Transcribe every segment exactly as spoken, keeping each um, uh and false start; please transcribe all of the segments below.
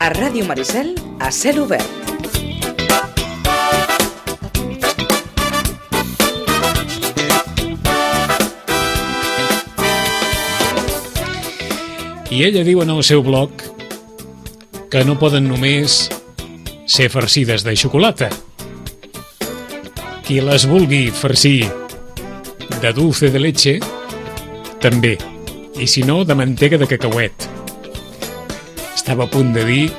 A Ràdio Maricel, a cel obert. I ella diu en el seu blog que no poden només ser farcides de xocolata. Qui les vulgui farcir de dulce de leche, també. I si no, de mantega de cacauet. Estava a punt de dir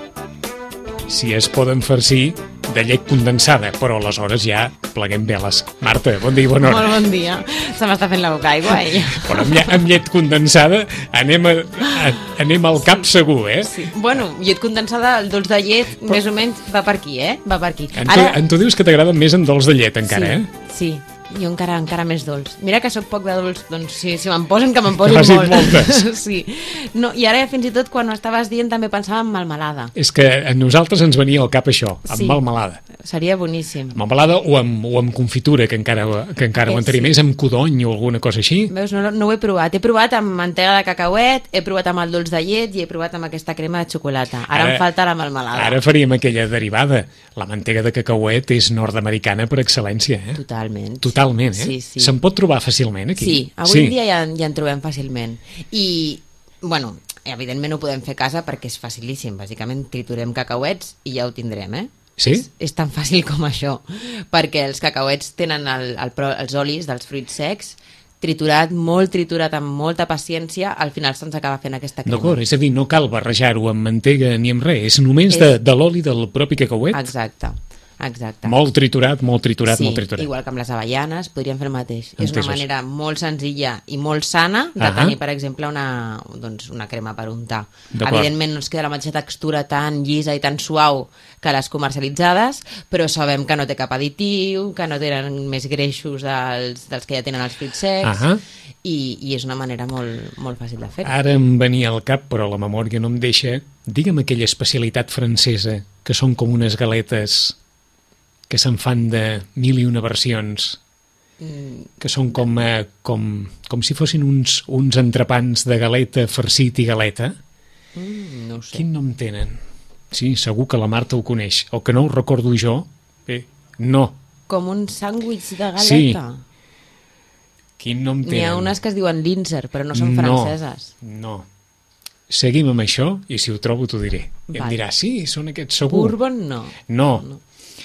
si es poden farcir de llet condensada, però aleshores ja pleguem veles. Marta, bon dia i bona hora. Molt bon dia. Se m'està fent la boca aigua, ella. Però amb, lle amb llet condensada anem, a, a, anem al cap segur, eh? Sí. Bueno, llet condensada, el dolç de llet, però... més o menys va per aquí, eh? Va per aquí. En tu, Ara... en tu dius que t'agraden més en dolç de llet, encara, sí, eh? Sí, jo encara encara més dolç. Mira que sóc poc de dolç, doncs si, si me'n posen, que me'n posin M'has dit molt. moltes. Sí. No, i ara fins i tot quan ho estaves dient també pensava en melmelada. És que a nosaltres ens venia al cap això, amb sí. melmelada. Seria boníssim. Amb melmelada o amb, o amb confitura, que encara, que encara eh, ho entenem sí. més, amb codony o alguna cosa així. Veus, no, no ho he provat. He provat amb mantega de cacauet, he provat amb el dolç de llet i he provat amb aquesta crema de xocolata. Ara, ara em falta la melmelada. Ara faríem aquella derivada. La mantega de cacauet és nord-americana per excel·lència, eh? Totalment. Totalment, eh? Sí, sí. Se'n pot trobar fàcilment, aquí? Sí, avui sí. en dia ja, ja en trobem fàcilment. I, bueno, evidentment ho podem fer a casa perquè és facilíssim. Bàsicament triturem cacauets i ja ho tindrem, eh? Sí? És, és tan fàcil com això, perquè els cacauets tenen el, el, els olis dels fruits secs triturat, molt triturat, amb molta paciència, al final se'ns acaba fent aquesta crema. D'acord, és a dir, no cal barrejar-ho amb mantega ni amb res, és només és... de, de l'oli del propi cacauet? Exacte. Exacte. Molt triturat, molt triturat, sí, molt triturat. Igual que amb les avellanes, podríem fer el mateix. Entesos. És una manera molt senzilla i molt sana de uh-huh. tenir, per exemple, una, doncs, una crema per untar. Evidentment no ens queda la mateixa textura tan llisa i tan suau que les comercialitzades, però sabem que no té cap additiu, que no tenen més greixos dels, dels que ja tenen els fruits secs, uh-huh. i, i és una manera molt, molt fàcil de fer. Ara em venia al cap, però la memòria no em deixa, digue'm aquella especialitat francesa, que són com unes galetes que se'n fan de mil i una versions, mm. que són com, eh, com, com si fossin uns, uns entrepans de galeta farcit i galeta. Mm, no ho sé. Quin nom tenen? Sí, segur que la Marta ho coneix. O que no ho recordo jo. Bé, no. Com un sàndwich de galeta? Sí. Quin nom tenen? N'hi ha unes que es diuen Linzer, però no són no, franceses. No, seguim amb això i si ho trobo t'ho diré. I em dirà, sí, són aquests, segur. Bourbon no. No. no.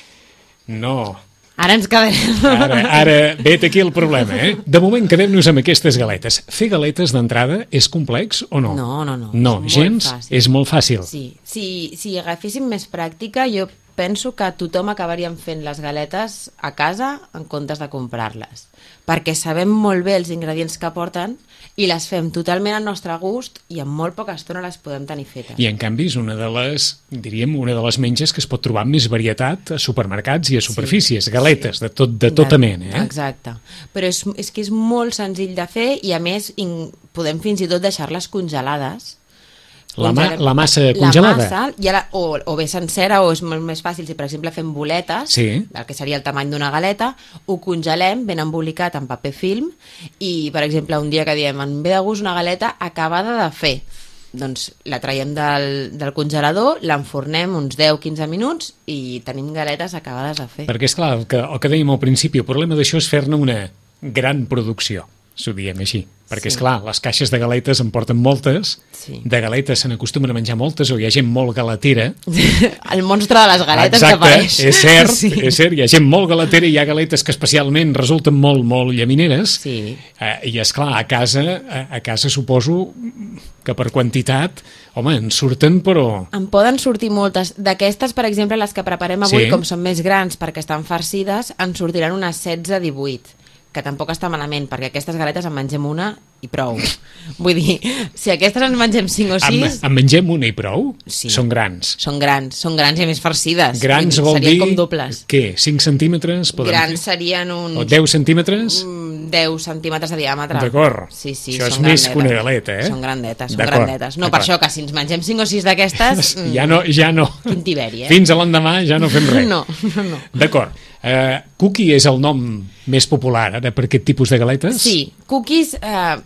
No. Ara ens quedarem. Ara, ara vet aquí el problema, eh? De moment quedem-nos amb aquestes galetes. Fer galetes d'entrada és complex o no? No, no, no. No, és gens? Molt és molt fàcil. Sí. Si, si agaféssim més pràctica, jo penso que tothom acabaríem fent les galetes a casa en comptes de comprar-les. Perquè sabem molt bé els ingredients que porten i les fem totalment al nostre gust i en molt poca estona les podem tenir fetes. I en canvi és una de les, diríem, una de les menges que es pot trobar amb més varietat a supermercats i a superfícies, sí, galetes, sí. de, tot, de tota mena. Eh? Exacte. Però és, és que és molt senzill de fer i a més in, podem fins i tot deixar-les congelades. La, ma la massa congelada? La massa, ja la, o, o bé sencera, o és molt més fàcil si per exemple fem boletes, sí. el que seria el tamany d'una galeta, ho congelem ben embolicat en paper film i per exemple un dia que diem em ve de gust una galeta acabada de fer, doncs la traiem del, del congelador, l'enfornem uns deu a quinze minuts i tenim galetes acabades de fer. Perquè és clar, el que, el que dèiem al principi, el problema d'això és fer-ne una gran producció, s'ho diem així. Perquè, sí. esclar, les caixes de galetes en porten moltes, sí. de galetes se n'acostumen a menjar moltes, o hi ha gent molt galatera. El monstre de les galetes Exacte, que apareix. és cert, sí. és cert, hi ha gent molt galatera i hi ha galetes que especialment resulten molt, molt llamineres. Sí. Eh, I, esclar, a casa, a, a casa suposo que per quantitat, home, en surten, però... En poden sortir moltes. D'aquestes, per exemple, les que preparem avui, sí. com són més grans perquè estan farcides, en sortiran unes setze a divuit. Que tampoc està malament, perquè aquestes galetes en mengem una i prou. Vull dir, si aquestes en mengem cinc o sis... En, en mengem una i prou? Sí. Són grans. Són grans, són grans i més farcides. Grans dir, vol serien dir... com dobles. Què? cinc centímetres? Grans fer? Serien uns... O deu centímetres? deu centímetres de diàmetre. D'acord. Sí, sí, això és són més grandetes. que una galeta, eh? Són grandetes, són grandetes. No, per això que si ens mengem cinc o sis d'aquestes... ja no, ja no. Quin tiberi, eh? Fins a l'endemà ja no fem res. No, no. D'acord. Uh, cookie és el nom més popular ara per aquest tipus de galetes? Sí, cookies, eh,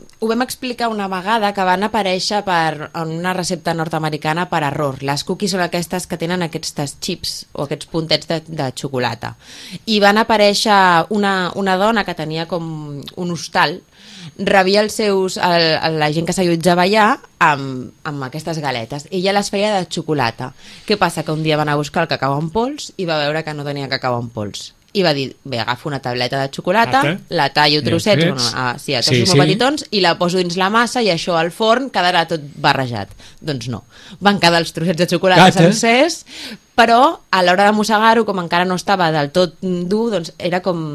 ho vam explicar una vegada que van aparèixer per una recepta nord-americana per error. Les cookies són aquestes que tenen aquests xips o aquests puntets de, de xocolata. I van aparèixer una, una dona que tenia com un hostal, rebia els seus, el, la gent que s'allotjava allà amb, amb aquestes galetes. I ella les feia de xocolata. Què passa? Que un dia va anar a buscar el cacau en pols i va veure que no tenia cacau en pols. I va dir, bé, agafo una tableta de xocolata, Ata. la tallo trossets, bueno, a, sí, a trossos sí, molt sí. petitons, i la poso dins la massa i això al forn quedarà tot barrejat. Doncs no. Van quedar els trossets de xocolata Ata. sencers, però a l'hora de mossegar-ho, com encara no estava del tot dur, doncs era com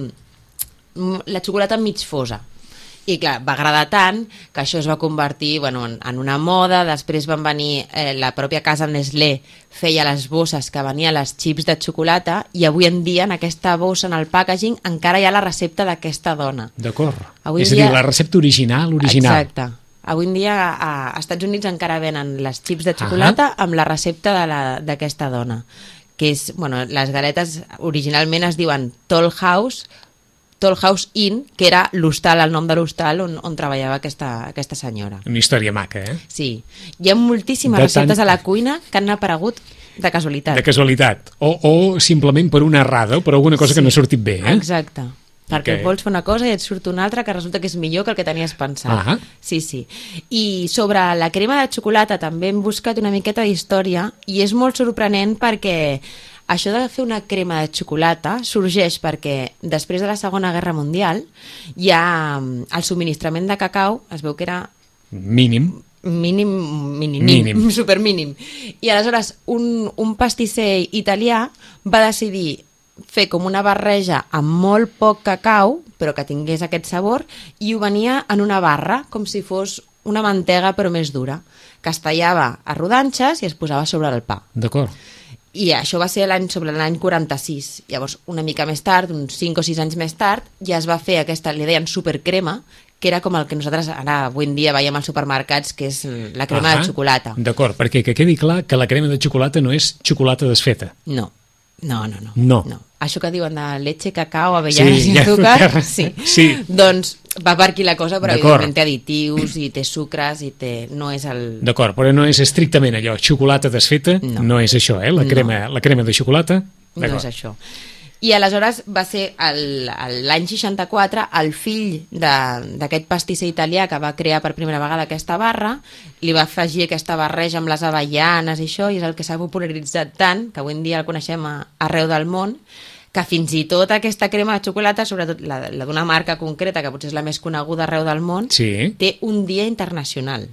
la xocolata mig fosa. I clar, va agradar tant que això es va convertir bueno, en, en una moda. Després van venir, eh, la pròpia casa Nestlé feia les bosses que venien les xips de xocolata i avui en dia en aquesta bossa, en el packaging, encara hi ha la recepta d'aquesta dona. D'acord. És a dir, la recepta original, original. Exacte. Avui en dia a, a Estats Units encara venen les xips de xocolata uh-huh. amb la recepta d'aquesta dona. Que és, bueno, les galetes originalment es diuen Toll House, Toll House Inn, que era l'hostal, el nom de l'hostal on, on treballava aquesta, aquesta senyora. Una història maca, eh? Sí. Hi ha moltíssimes de receptes tant... a la cuina que han aparegut de casualitat. De casualitat. O, o simplement per una errada o per alguna cosa sí. que no ha sortit bé, eh? Exacte. Perquè okay. vols fer una cosa i et surt una altra que resulta que és millor que el que tenies pensat. Ah. Sí, sí. I sobre la crema de xocolata també hem buscat una miqueta d'història i és molt sorprenent perquè això de fer una crema de xocolata sorgeix perquè després de la Segona Guerra Mundial hi ha el subministrament de cacau, es veu que era... Mínim. Mínim, mínim, mínim. supermínim. I aleshores un, un pastisser italià va decidir fer com una barreja amb molt poc cacau, però que tingués aquest sabor, i ho venia en una barra, com si fos una mantega però més dura, que es tallava a rodanxes i es posava sobre el pa. D'acord. I això va ser l'any sobre l'any quaranta-sis. Llavors, una mica més tard, uns cinc o sis anys més tard, ja es va fer aquesta, li deien supercrema, que era com el que nosaltres ara avui en dia veiem als supermercats, que és la crema ah, de xocolata. D'acord, perquè que quedi clar que la crema de xocolata no és xocolata desfeta. No, no, no. no. no. no. Això que diuen de leche, cacao, avellanes sí, i azúcar, sí. sí. Doncs va per aquí la cosa, però evidentment té additius i té sucres i té... no és el... D'acord, però no és estrictament allò, xocolata desfeta, no, no és això, eh? La crema, no. la crema de xocolata... No és això. I aleshores va ser l'any seixanta-quatre el fill d'aquest pastisser italià que va crear per primera vegada aquesta barra, li va afegir aquesta barreja amb les avellanes i això, i és el que s'ha popularitzat tant, que avui en dia el coneixem a, arreu del món, que fins i tot aquesta crema de xocolata, sobretot la, la d'una marca concreta, que potser és la més coneguda arreu del món, sí. té un dia internacional.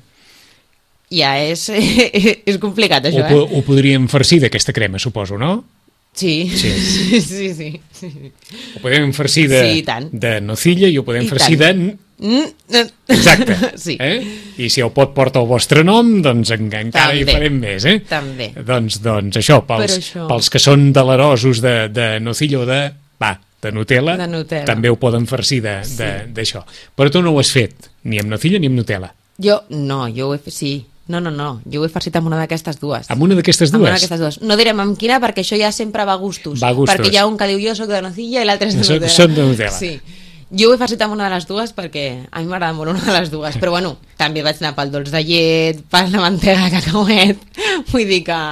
Ja és, és complicat, això, ho, eh? Ho podríem farcir d'aquesta crema, suposo, no? Sí. Sí. sí, sí, sí, sí. Ho podem farcir de, sí, de nocilla i ho podem I farcir tant. de... Mm. Exacte. Sí. Eh? I si el pot porta el vostre nom, doncs encara també. Hi farem més, eh? També. Doncs, doncs això, pels, això. pels que són delerosos de, de nocilla o de... Va, de Nutella, de Nutella, també ho poden farcir d'això. Sí. Però tu no ho has fet, ni amb nocilla ni amb Nutella. Jo, no, jo ho he fet, sí. No, no, no, jo ho he farcit amb una d'aquestes dues. Amb una d'aquestes dues? Amb una d'aquestes dues. No direm amb quina, perquè això ja sempre va a gustos. Va a gustos. Perquè hi ha un que diu jo soc de nocilla i l'altre és de Nutella. Són de Nutella. Sí. Jo ho he farcit amb una de les dues perquè a mi m'agrada molt una de les dues. Però bueno, també vaig anar pel dolç de llet, per la mantega de cacauet. Vull dir que...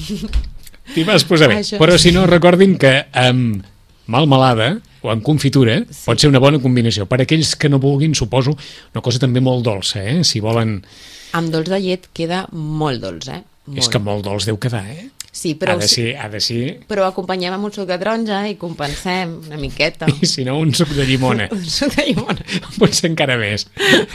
T'hi vas posar bé. Això... Però si no, recordin que amb melmelada o amb confitura sí. pot ser una bona combinació. Per aquells que no vulguin, suposo, una cosa també molt dolça, eh? Si volen... Amb dolç de llet queda molt dolç, eh? Molt. És que molt dolç deu quedar, eh? Sí, però... Ha de ser, ha de ser... Però acompanyem amb un suc de taronja i compensem una miqueta. I si no, un suc de llimona. un suc de llimona. Potser encara més.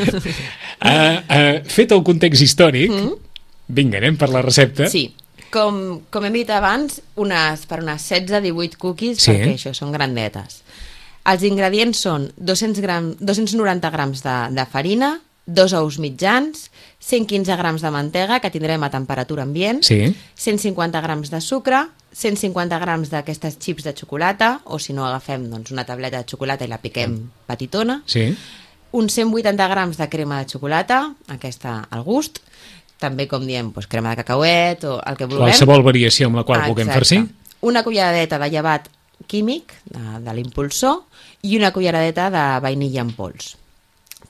uh, uh, fet el context històric, mm? vinga, anem per la recepta. Sí. Com, com hem dit abans, unes, per unes setze a divuit cookies, sí. perquè això són grandetes. Els ingredients són dos-cents gram, dos-cents noranta grams de, de farina, dos ous mitjans, cent quinze grams de mantega, que tindrem a temperatura ambient, sí. cent cinquanta grams de sucre, cent cinquanta grams d'aquestes xips de xocolata, o si no agafem doncs, una tableta de xocolata i la piquem petitona, sí. uns cent vuitanta grams de crema de xocolata, aquesta al gust, també, com diem, doncs, crema de cacauet o el que vulguem. Qualsevol variació amb la qual puguem farcir. Una culleradeta de llevat químic, de, de l'impulsor, i una culleradeta de vainilla en pols.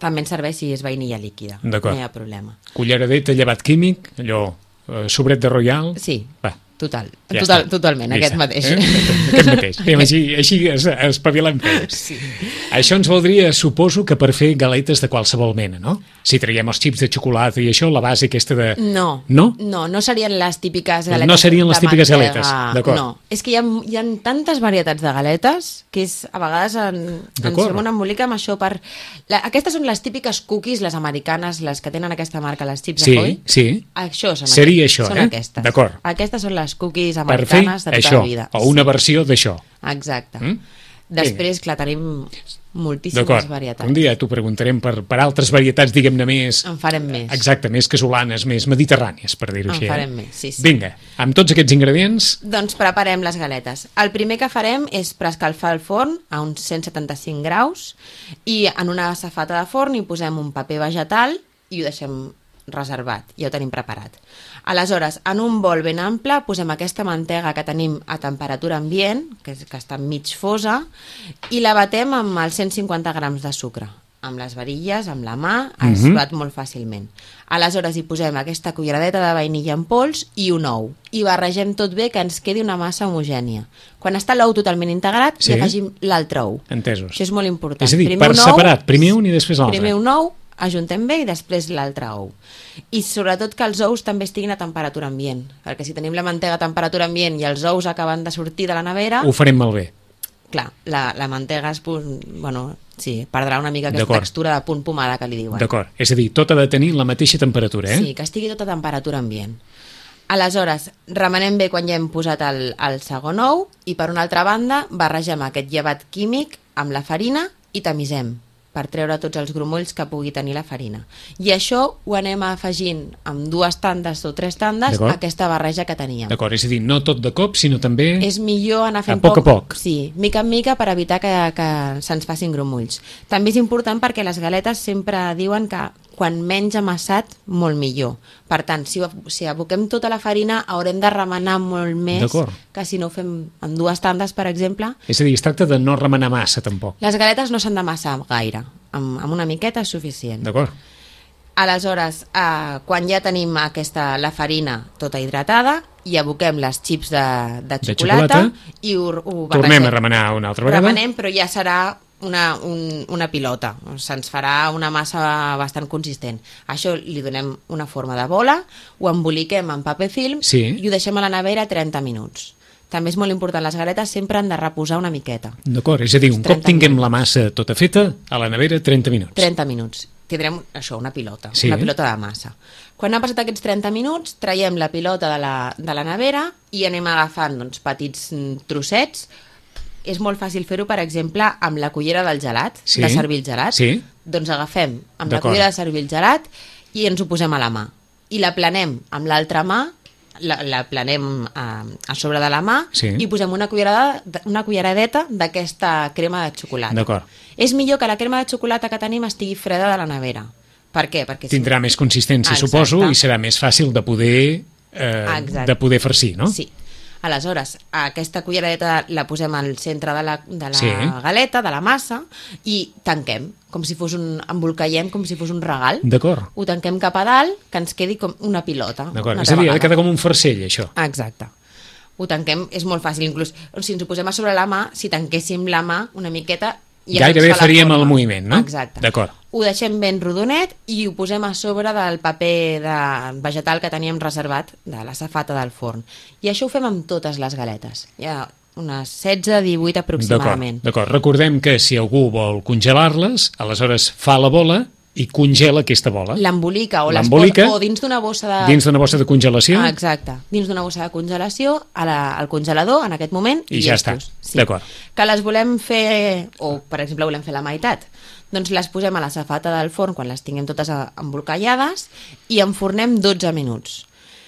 També ens serveix si és vainilla líquida. D'acord. No hi ha problema. Culleradeta, llevat químic, allò, eh, sobret de Royal... Sí. Va. Total, ja total, està. totalment, ja aquest està. mateix. Eh? Aquest mateix. I així, així es, espavilem fets. Sí. Això ens valdria, suposo, que per fer galetes de qualsevol mena, no? Si traiem els xips de xocolata i això, la base aquesta de... No, no, no, no serien les típiques galetes. No serien les típiques mantega. galetes, d'acord. No, és que hi ha, hi ha tantes varietats de galetes que és, a vegades en, ens fem un embolic amb això per... La, aquestes són les típiques cookies, les americanes, les que tenen aquesta marca, les Chips sí, Ahoy. Sí, Això són seria aquestes, això, són eh? aquestes. D'acord. Aquestes són les cookies per americanes fer de tota això, la vida. o una sí. versió d'això. Exacte. Mm? Després, clar, tenim moltíssimes D'acord. varietats. Un dia t'ho preguntarem per, per altres varietats, diguem-ne, més... En farem més. Exacte, més casolanes, més mediterrànies, per dir-ho En així. farem eh? més, sí, sí. Vinga, amb tots aquests ingredients... Doncs preparem les galetes. El primer que farem és preescalfar el forn a uns cent setanta-cinc graus i en una safata de forn hi posem un paper vegetal i ho deixem reservat, ja ho tenim preparat. Aleshores, en un bol ben ample posem aquesta mantega que tenim a temperatura ambient, que, és, que està mig fosa, i la batem amb els cent cinquanta grams de sucre. Amb les varilles, amb la mà, es Mhm. bat molt fàcilment. Aleshores hi posem aquesta culleradeta de vainilla en pols i un ou. I barregem tot bé que ens quedi una massa homogènia. Quan està l'ou totalment integrat, Sí. hi afegim l'altre ou. Entesos. Això és molt important. És a dir, Primer per un ou, separat, primer un i després l'altre. Primer un ou, ajuntem bé i després l'altre ou. I sobretot que els ous també estiguin a temperatura ambient, perquè si tenim la mantega a temperatura ambient i els ous acaben de sortir de la nevera, Ho farem malbé. clar, la, la mantega es, punt, bueno, sí, perdrà una mica aquesta D'acord. textura de punt pomada que li diuen. D'acord. És a dir, tot ha de tenir la mateixa temperatura, eh? Sí, que estigui tot a temperatura ambient. Aleshores, remenem bé quan ja hem posat el, el segon ou i per una altra banda barregem aquest llevat químic amb la farina i tamisem per treure tots els grumolls que pugui tenir la farina. I això ho anem afegint amb dues tandes o tres tandes a aquesta barreja que teníem. D'acord, és a dir, no tot de cop, sinó també... És millor anar fent a poc a poc. Sí, mica en mica per evitar que, que se'ns facin grumolls. També és important perquè les galetes sempre diuen que quan menys amassat, molt millor. Per tant, si, si aboquem tota la farina, haurem de remenar molt més que si no ho fem en dues tandes, per exemple. És a dir, es tracta de no remenar massa, tampoc. Les galetes no s'han d'amassar gaire. Amb, amb una miqueta és suficient. D'acord. Aleshores, eh, quan ja tenim aquesta, la farina tota hidratada, hi aboquem les xips de, de xocolata, de xocolata i ho, ho barregem. Tornem a remenar una altra vegada. Remenem, però ja serà una, un, una pilota. Se'ns farà una massa bastant consistent. Això li donem una forma de bola, ho emboliquem en paper film sí. i ho deixem a la nevera trenta minuts. També és molt important, les galetes sempre han de reposar una miqueta. D'acord, és a dir, un cop tinguem minuts. La massa tota feta, a la nevera trenta minuts. trenta minuts. Tindrem això, una pilota, sí. una pilota de massa. Quan han passat aquests trenta minuts, traiem la pilota de la, de la nevera i anem agafant doncs, petits trossets. És molt fàcil fer-ho, per exemple, amb la cullera del gelat, sí. de servir el gelat. Sí. Doncs agafem amb la cullera de servir el gelat i ens ho posem a la mà. I la planem amb l'altra mà, la, la planem a, a sobre de la mà sí. i posem una, cullerada, una culleradeta d'aquesta crema de xocolata. D'acord. És millor que la crema de xocolata que tenim estigui freda de la nevera. Per què? Perquè tindrà si... més consistència, Exacte. Suposo, i serà més fàcil de poder, eh, de poder farcir, no? Sí. Aleshores, aquesta culleradeta la posem al centre de la, de la sí. galeta, de la massa, i tanquem, com si fos un... embolcaiem com si fos un regal. D'acord. Ho tanquem cap a dalt, que ens quedi com una pilota. D'acord, és a dir, ha de quedar com un farcell, això. Exacte. Ho tanquem, és molt fàcil, inclús si ens ho posem a sobre la mà, si tanquéssim la mà una miqueta... Ja gairebé faríem el moviment, no? Exacte. D'acord. Ho deixem ben rodonet i ho posem a sobre del paper de vegetal que teníem reservat de la safata del forn. I això ho fem amb totes les galetes. Hi ha unes setze divuit aproximadament. D'acord. Recordem que si algú vol congelar-les, aleshores fa la bola i congela aquesta bola. L'embolica o, o dins d'una bossa de... Dins d'una bossa de congelació. Ah, exacte. Dins d'una bossa de congelació a la, al congelador en aquest moment. I, i ja està. Sí. D'acord. Que les volem fer, o per exemple volem fer la meitat, doncs les posem a la safata del forn quan les tinguem totes embolcallades i enfornem dotze minuts.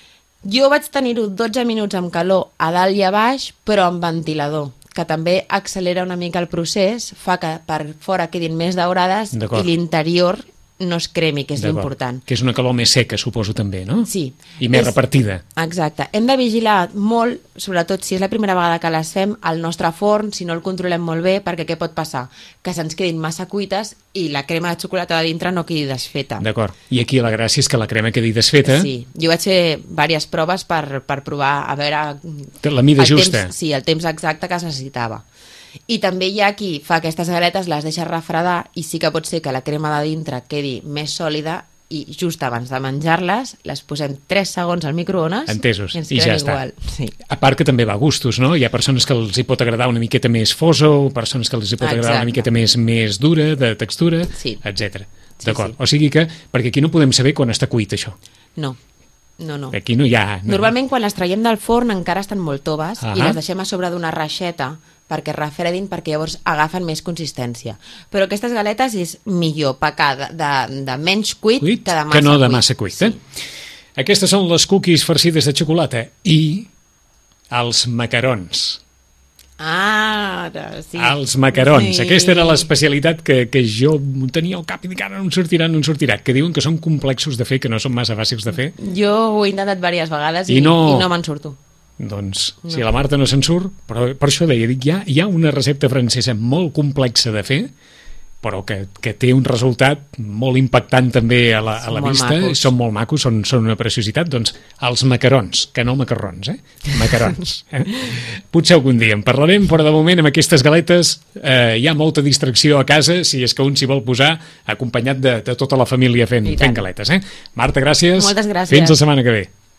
Jo vaig tenir-ho dotze minuts amb calor a dalt i a baix, però amb ventilador, que també accelera una mica el procés, fa que per fora quedin més daurades i l'interior no es cremi, que és l'important. Que és una calor més seca, suposo, també, no? Sí. I més és... repartida. Exacte. Hem de vigilar molt, sobretot si és la primera vegada que les fem, el nostre forn, si no el controlem molt bé, perquè què pot passar? Que se'ns quedin massa cuites i la crema de xocolata de dintre no quedi desfeta. D'acord. I aquí la gràcia és que la crema quedi desfeta. Sí. Jo vaig fer diverses proves per, per provar, a veure... La mida justa. Temps, sí, el temps exacte que es necessitava. I també hi ha qui fa aquestes galetes, les deixa refredar i sí que pot ser que la crema de dintre quedi més sòlida i just abans de menjar-les les posem tres segons al microones. Entesos, i, i ja està. igual. Sí. A part que també va a gustos, no? Hi ha persones que els hi pot agradar una miqueta més fosa, o persones que els hi pot Exacte. agradar una miqueta més, més dura, de textura, sí. etcètera. Sí, D'acord. sí. O sigui que, perquè aquí no podem saber quan està cuit això. No. No, no. Aquí no hi ha... No. Normalment quan les traiem del forn encara estan molt toves uh-huh. i les deixem a sobre d'una reixeta perquè refredin, perquè llavors agafen més consistència. Però aquestes galetes és millor pecar de, de, de menys cuit, cuit que de massa que no de cuit. massa cuit. Eh? Sí. Aquestes són les cookies farcides de xocolata i els macarons. Ah, sí. Els macarons. Sí. Aquesta era l'especialitat que, que jo tenia al cap i dic, ara no en sortirà, no en sortirà, que diuen que són complexos de fer, que no són massa fàcils de fer. Jo ho he intentat diverses vegades i, I no, i no me'n surto. Doncs, no. si la Marta no se'n surt, però per això deia, dic, hi ha, hi ha una recepta francesa molt complexa de fer, però que, que té un resultat molt impactant també a la, a la vista, macos. Són molt macos, són, són una preciositat, doncs els macarons, que no macarrons, eh? Macarons. Eh? Potser algun dia en parlarem, però de moment amb aquestes galetes eh, hi ha molta distracció a casa, si és que un s'hi vol posar acompanyat de, de tota la família fent, fent galetes. Eh? Marta, gràcies. Moltes gràcies. Fins la setmana que ve.